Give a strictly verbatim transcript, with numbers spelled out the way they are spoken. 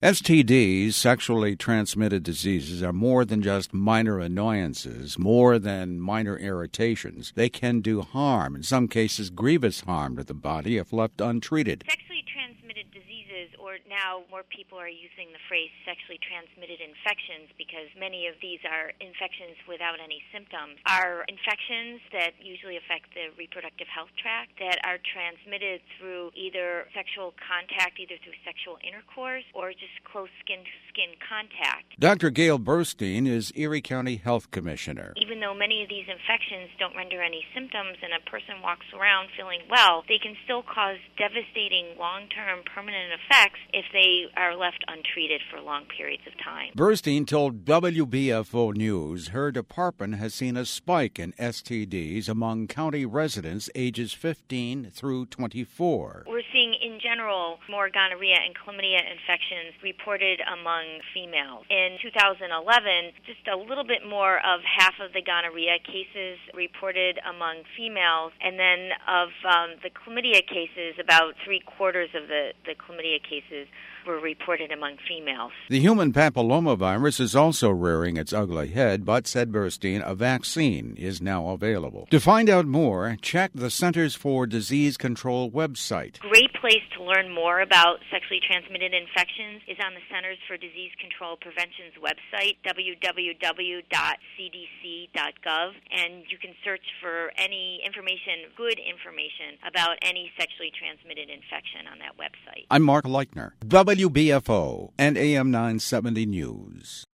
S T Ds, sexually transmitted diseases, are more than just minor annoyances, more than minor irritations. They can do harm, in some cases grievous harm to the body if left untreated. Sexually transmitted diseases, or now more people are using the phrase sexually transmitted infections because many of these are infections without any symptoms, are infections that usually affect the reproductive health tract that are transmitted through either sexual contact, either through sexual intercourse or just close skin-to-skin contact. Doctor Gail Burstein is Erie County Health Commissioner. Even though many of these infections don't render any symptoms and a person walks around feeling well, they can still cause devastating long-term permanent effects if they are left untreated for long periods of time. Burstein told W B F O News her department has seen a spike in S T Ds among county residents ages fifteen through twenty-four. We're seeing in general more gonorrhea and chlamydia infections reported among females. In two thousand eleven, just a little bit more of half of the gonorrhea cases reported among females, and then of um, the chlamydia cases, about three quarters of the, the chlamydia cases were reported among females. The human papillomavirus is also rearing its ugly head, but, said Burstein, a vaccine is now available. To find out more, check the Centers for Disease Control website. Great place to learn more about sexually transmitted infections is on the Centers for Disease Control Prevention's website, w w w dot c d c dot gov, and you can search for any information, good information, about any sexually transmitted infection on that website. I'm Mark Leichner, W B F O and A M nine seventy News.